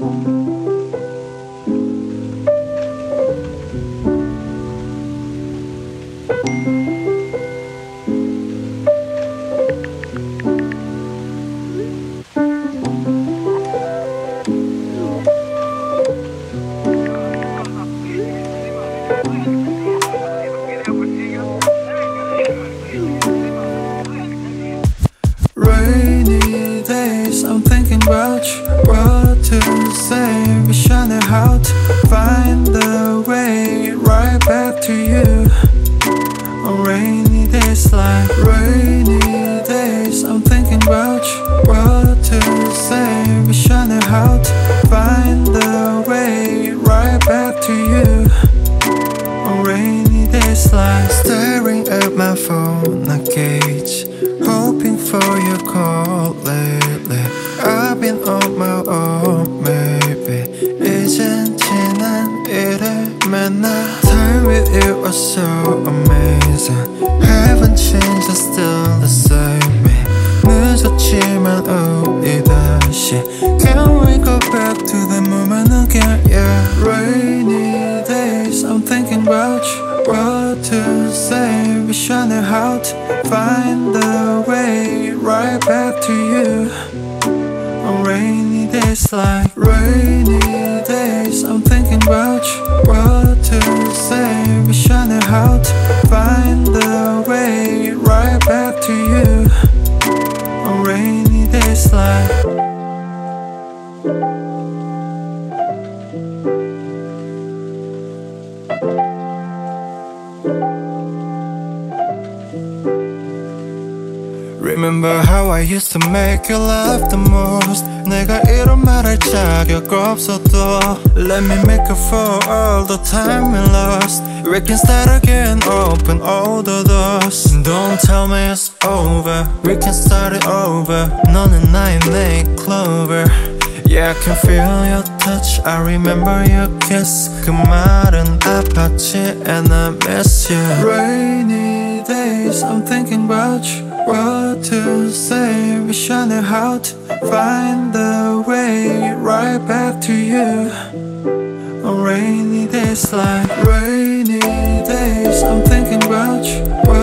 Rainy days, I'm thinking about you. What to say, wish I knew how to find the way right back to you. On rainy days like rainy days, I'm thinking about you. What to say, wish I knew how to find the way right back to you. On rainy days like staring at my phone, I gauge, hoping for your call lately. I've been on my own, maybe 이젠 지난 일을 만나. Time with you was so amazing. Haven't changed, I'm still the same. 늦었지만 우리 다시 Can we go back to the moment again? Yeah. Rainy days, I'm thinking about you. What to say, wish I knew how to find the way right back to you. On rainy days like rainy days, I'm thinking about you. What to say, wish I knew how to find the way right back to you. On rainy days like Remember how I used to make you laugh the most. 내가 이런 말 할 자격 없어도 Let me make up for all the time we lost. We can start again, open all the doors. Don't tell me it's over, we can start it over. 너는 나의 nail clover. Yeah, I can feel your touch, I remember your kiss. 그 말은 아팠지 and I miss you. Rainy days, I'm thinking about you. What to say, wish I knew how to find the way right back to you. On rainy days like rainy days, I'm thinking about you.